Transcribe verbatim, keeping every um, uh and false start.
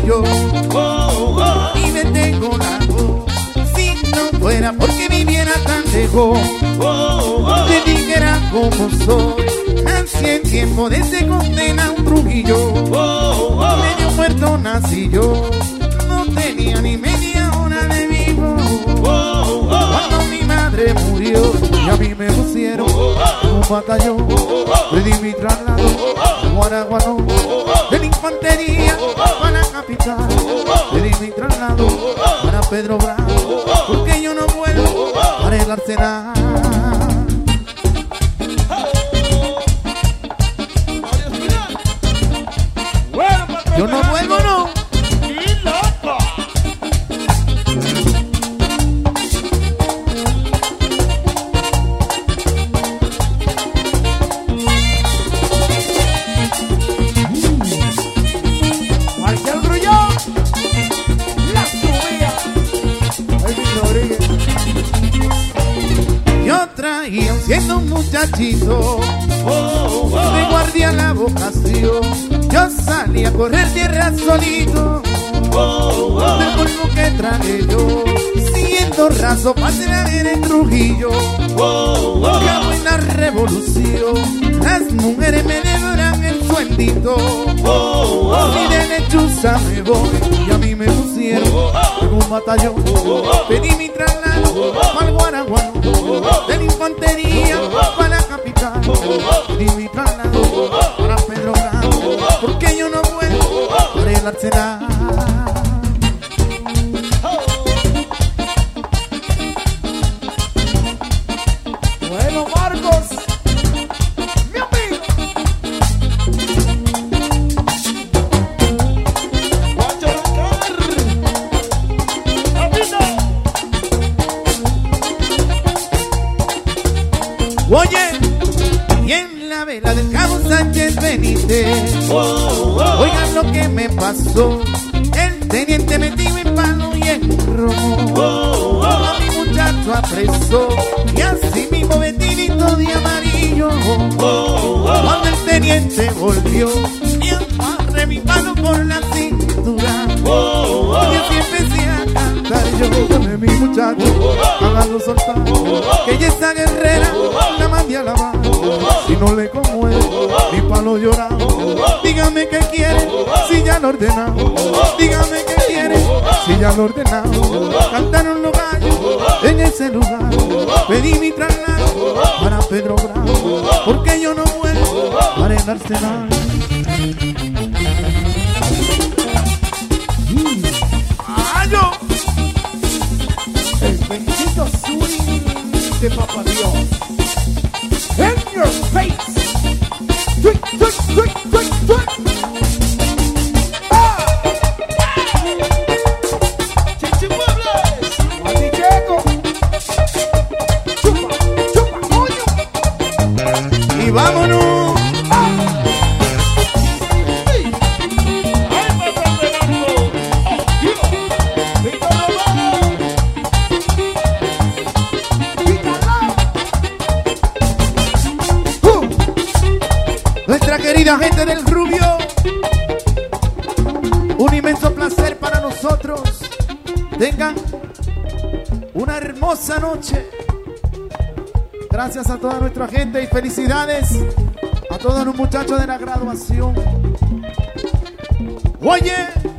Trujillo. Oh, oh. Y me tengo la voz. Si no fuera porque viviera tan lejos, oh, oh. Te dijera como soy. Nací en tiempo de ese condena un Trujillo. Oh, oh. Medio muerto nací yo. No tenía ni media hora de vivo. Oh, oh. Cuando mi madre murió y a mí me pusieron en un batallón, pedí mi traslado a Guaraguano, de la infantería para la capital. Pedí mi traslado para Pedro Bravo, porque yo no vuelvo para el Arsenal. Yo no vuelvo, no. Siendo un muchachito, oh, oh, de guardia la vocación, yo salí a correr tierra solito. Oh, oh, del polvo que traje yo, siendo raso, pasé a ver en Trujillo. Oh, oh, cabo en la revolución, las mujeres me devoran el sueldito. Oh, oh, y de lechuza me voy, y a mí me pusieron en un batallón. Pedí mi traslado para el Guaraguano, de la infantería para la capital. Pedí mi traslado para Pedro Bravo, porque yo no vuelvo para el Arsenal. Bueno, Marcos, mi amigo. Oye, y en la vela del cabo Sánchez Benítez, oh, oh, oigan lo que me pasó. El teniente metió en palo y en romo, oh, oh, a mi muchacho apresó, y así mismo vestidito de amarillo. Oh, oh, cuando el teniente volvió, y amarré mi palo por la cintura. Oh, oh, y así empecé a cantar yo con mi muchacho, hágalo soltar, que ella esa guerrera la mandé a lavar. Si no le conmueve, mi palo llorado. Dígame qué quiere, si ya lo ordenado. Dígame qué quiere, si ya lo ordenado. Cantaron los gallos en ese lugar. Pedí mi traslado para Pedro Bravo, porque yo no vuelvo para el Arsenal. ¡Ayo! El bendito swing de Papá Dios. In your face. Tweet, tweet, tweet, tweet, tweet. Ah. Chichimuebles. Guaticheco. Chupa, chupa, coño. Y vámonos. Ah. Sí. Ay, papá Fernando. Oh, Dios. Víctor Romero. Nuestra querida gente del Rubio, un inmenso placer para nosotros. Tengan una hermosa noche. Gracias a toda nuestra gente y felicidades a todos los muchachos de la graduación. Oye.